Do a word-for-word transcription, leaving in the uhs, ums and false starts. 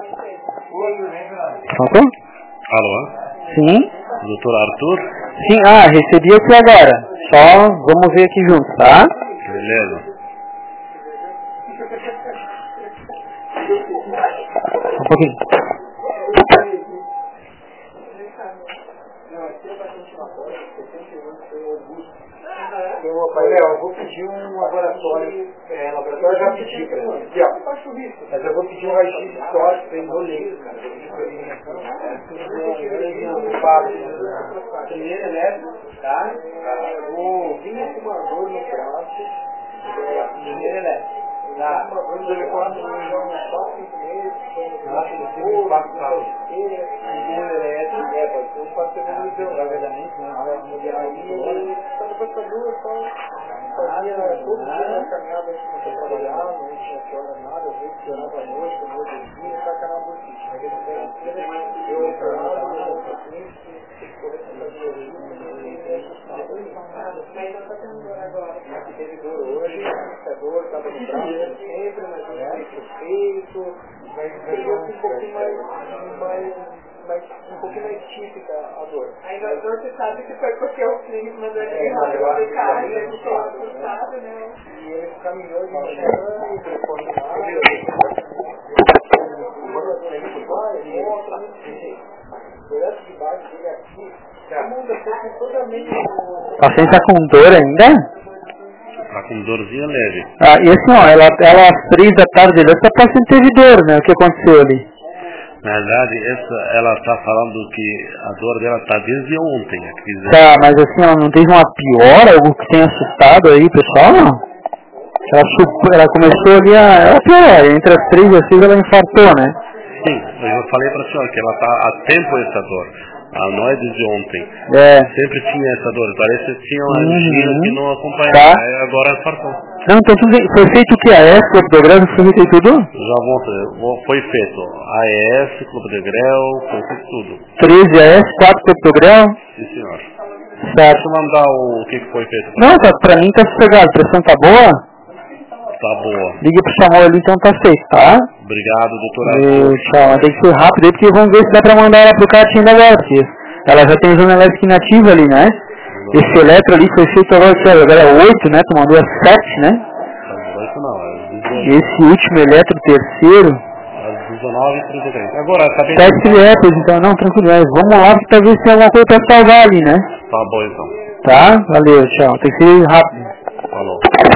Pronto? Alô? Sim. doutor Arthur? Sim, ah, recebi aqui agora. Só vamos ver aqui junto, tá? Beleza. Um pouquinho. Léo, eu vou pedir um laboratório, é, laboratório eu já pedi pra ele, aqui ó, mas eu vou pedir um raio-x histórico pra ele no leito, cara, eu pedi pra ele primeiro elétrico, tá? O vinho fumador no braço, primeiro elétrico, tá? O telefone no quatro cinco meses, nossa, eu tenho um quatro carros, primeiro elétrico, é, pode ser um quatro segundos, rapidamente, né? Fazia todo dia uma caminhada antes de trabalhar, não tinha que hora nada, eu vou funcionava à noite, com o meu dedinho, tá canal do sítio. Eu entrava, eu assim, tem que correr pra fazer isso, teve dor hoje, a dor estava no braço sempre, mas eu fiquei suspeito, mas veio um pouquinho mais, mais Mas um pouquinho mais típica a dor. Aí a dor você sabe que foi porque o clínico mandou aquele rádio do cara, ele ficou assustado, né? E ele caminhou de manhã e depois de nada, direto de baixo dele aqui, a mão da boca toda meio... O paciente tá com dor ainda? Tá com dorzinha leve. Ah, e assim, ó, ela, ela às três da tarde, essa paciente teve dor, né? O que aconteceu ali? Na verdade, essa, ela está falando que a dor dela está desde ontem. A crise Tá, mas assim, ela não teve uma piora, algo que tenha assustado aí, pessoal, não? Ela, sup- ela começou ali a... Ela piorou, entre as três e as seis ela infartou, né? Sim, eu falei para a senhora que ela está há tempo essa dor. A não é desde ontem. É. Sempre tinha essa dor. Parece que tinha uma Uhum. angina que não acompanhava. Tá. Aí agora infartou. Não, então tudo bem. Foi feito o que? A S, clopidograma, foi feito tudo? Já vou, vou- foi feito A E S, Clube de Grel, foi feito tudo. treze A S, quatro clopidograma. Sim, senhor. Certo. Deixa eu mandar o que que foi feito. Pra Não, tá, pra mim tá sossegado. A pressão tá boa? Tá boa. Liga pro Samuel ali, então tá feito, tá? Obrigado, doutora. E, tchau, mas tem que ser rápido aí, porque vamos ver se dá pra mandar ela pro CAT ainda agora, porque ela já tem zona elétrica inativa ali, né? Esse eletro ali foi feito agora, que era, agora é oito, né? Tu mandou às sete, né? Oito não, é Esse último eletro, terceiro, às dezenove e trinta e três. Agora, tá bem? sete eletros, então, não, tranquilo, mas vamos lá, porque talvez tenha alguma coisa pra salvar ali, né? Tá bom, então. Tá? Valeu, tchau, tem que ser rápido. Falou.